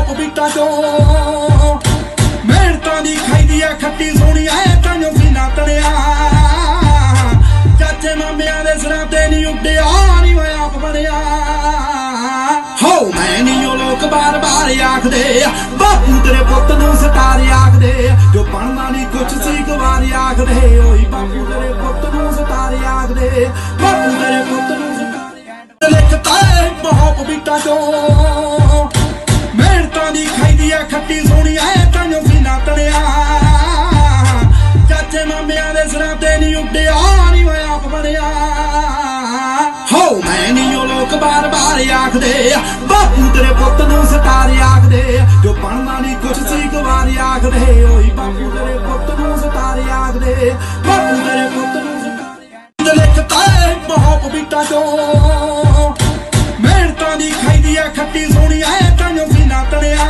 Pop ਬੀਟਾਂ ਚੋਂ ਮਿਹਨਤਾਂ ਦੀ ਖਾਈਦੀ ਆ ਖੱਟੀ ਸੋਹਣੀ ਐ ਤਾਂਯੋਂ ਸੀਨਾ ਤਣਿਆ। ਚਾਚੇ ਮਾਮਿਆਂ ਦੇ ਸਿਰਾਂ ਤੇ ਨਹੀਂ ਉੱਡਿਆ ਨਹੀਂ ਹੋਇਆ ਆਪ ਬਣਿਆ। ਹੋ ਮੈਂ ਨਹੀਂ ਉਹ ਲੋਕ ਬਾਰ ਬਾਰ ਆਖਦੇ ਬਾਪੂ ਤੇਰੇ ਪੁੱਤ ਨੂੰ ਸਤਾਰ ਆਖਦੇ, ਜੋ ਬਣਨਾ ਨਹੀਂ ਕੁਛ ਸੀ ਗਵਾਰ ਆਖਦੇ। ਓਏ ਬਾਪੂ ਤੇਰੇ ਪੁੱਤ ਨੂੰ ਸਤਾਰ ਆਖਦੇ, ਬਾਪੂ ਤੇਰੇ ਪੁੱਤ ਨੂੰ ਸਤਾਰ ਲਿਖਤਾ ਏ ਪੌਪ ਬੀਟਾਂ ਚੋਂ ਮਿਹਨਤਾਂ ਦੀ ਖਾਈਦੀ ਆ ਖੱਟੀ ਸੋਹਣੀ ਐ ਤਾਂਯੋਂ ਸੀਨਾ ਤਣਿਆ। ਚਾਚੇ ਮਾਮਿਆਂ ਦੇ ਸਿਰਾਂ ਤੇ ਨਹੀਂ ਉੱਡਿਆ ਨਹੀਂ ਹੋਇਆ ਆਪ ਬਣਿਆ। ਹੋ ਮੈਂ ਨਹੀਂ ਉਹ ਲੋਕ ਬਾਰ ਬਾਰ ਆਖਦੇ ਬਾਪੂ ਤੇਰੇ ਪੁੱਤ ਨੂੰ ਸਤਾਰ ਆਖਦੇ, ਜੋ ਬਣਨਾ ਨਹੀਂ ਕੁਛ ਸੀ ਗਵਾਰ ਆਖਦੇ। ਓਏ ਬਾਪੂ ਤੇਰੇ ਪੁੱਤ ਨੂੰ ਸਤਾਰ ਆਖਦੇ, ਬਾਪੂ ਤੇਰੇ ਪੁੱਤ ਨੂੰ ਸਤਾਰ ਲਿਖਤਾ ਏ ਪੌਪ ਬੀਟਾਂ ਚੋਂ ਮਿਹਨਤਾਂ ਦੀ ਖਾਈਦੀ ਆ ਖੱਟੀ ਸੋਹਣੀ ਐ ਤਾਂਯੋਂ ਸੀਨਾ ਤਣਿਆ।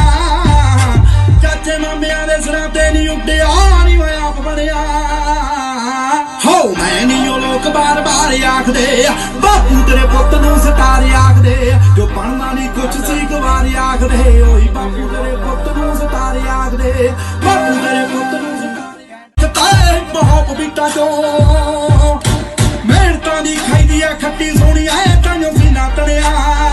ਚਾਚੇ ਮਾਮਿਆਂ ਦੇ ਸਿਰਾਂ ਤੇ ਨਹੀਂ ਉੱਡਿਆ ਨਹੀਂ ਹੋਇਆ ਆਪ ਬਣਿਆ। ਹੋ ਮੈਂ ਨਹੀਂ ਉਹ ਲੋਕ ਬਾਰ ਬਾਰ ਆਖਦੇ ਬਾਪੂ ਤੇਰੇ ਪੁੱਤ ਨੂੰ ਸਤਾਰ ਆਖਦੇ, ਜੋ ਬਣਨਾ ਨਹੀਂ ਕੁਛ ਸੀ ਗਵਾਰ ਆਖਦੇ। ਓਏ ਬਾਪੂ ਤੇਰੇ ਪੁੱਤ ਨੂੰ ਸਤਾਰ ਆਖਦੇ, ਬਾਪੂ ਤੇਰੇ ਪੁੱਤ ਨੂੰ ਸਤਾਰ ਏ ਪੌਪ ਬੀਟਾਂ ਚੋਂ ਮਿਹਨਤਾਂ ਦੀ ਖਾਈਦੀ ਆ ਖੱਟੀ ਸੋਹਣੀ ਐ ਤਾਂਯੋਂ ਸੀਨਾ ਤਣਿਆ।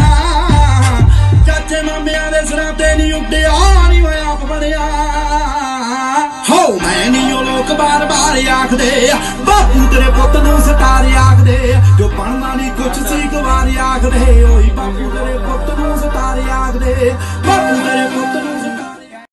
ਚਾਚੇ ਮਾਮਿਆਂ ਦੇ ਸਿਰਾਂ ਤੇ ਨਹੀਂ ਉੱਡਿਆ ਨਹੀਂ ਹੋਇਆ ਆਪ ਬਣਿਆ। ਹੋ ਮੈਂ ਨਹੀਂ ਉਹ ਲੋਕ ਬਾਰ ਬਾਰ ਆਖਦੇ ਬਾਪੂ ਤੇਰੇ ਪੁੱਤ ਨੂੰ ਸਤਾਰ ਆਖਦੇ, ਜੋ ਬਣਨਾ ਨਹੀਂ ਕੁਛ ਸੀ ਗਵਾਰ ਆਖਦੇ। ਓਏ ਬਾਪੂ ਤੇਰੇ ਪੁੱਤ ਨੂੰ ਸਤਾਰ ਆਖਦੇ, ਬਾਪੂ ਤੇਰੇ ਪੁੱਤ ਨੂੰ